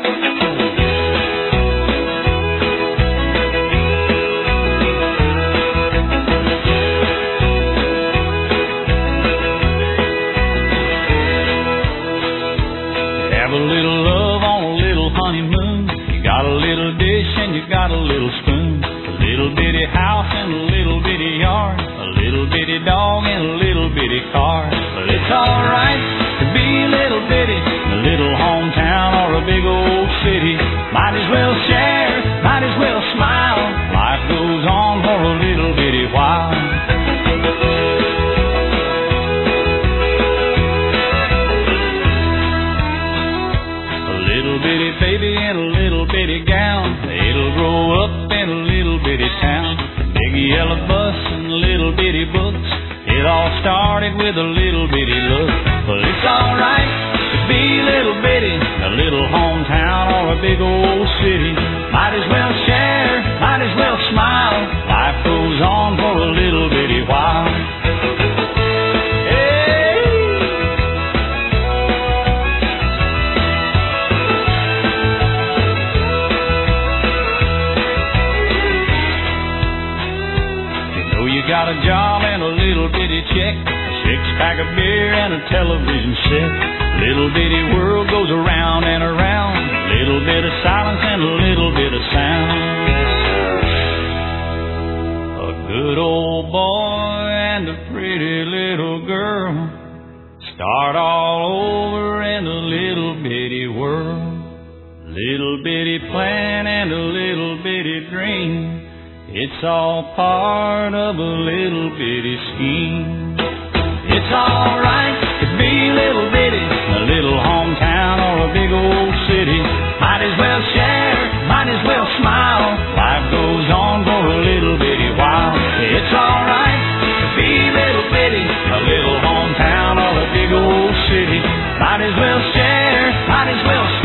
Have a little love on a little honeymoon. You got a little dish and you got a little spoon. A little bitty house and a little bitty yard. A little bitty dog and a little bitty car. But it's alright to be a little bitty, a little hometown or a big old city. Might as well share, might as well smile. Life goes on for a little bitty while. A little bitty baby in a little bitty gown. It'll grow up in a little bitty town. Big yellow bus and little bitty books. It all started with a little bitty look. But it's alright to be a little bitty, a little hometown or a big old city. Might as well share, might as well smile. Life goes on for a little bitty while. Got a job and a little bitty check, a six-pack of beer and a television set. Little bitty world goes around and around. A little bit of silence and a little bit of sound. A good old boy and a pretty little girl start all over in a little bitty world. Little bitty plan and a little bitty dream. It's all part of a little bitty scheme. It's alright to be a little bitty, a little hometown or a big old city. Might as well share, might as well smile. Life goes on for a little bitty while. It's alright to be a little bitty, a little hometown or a big old city. Might as well share, might as well smile.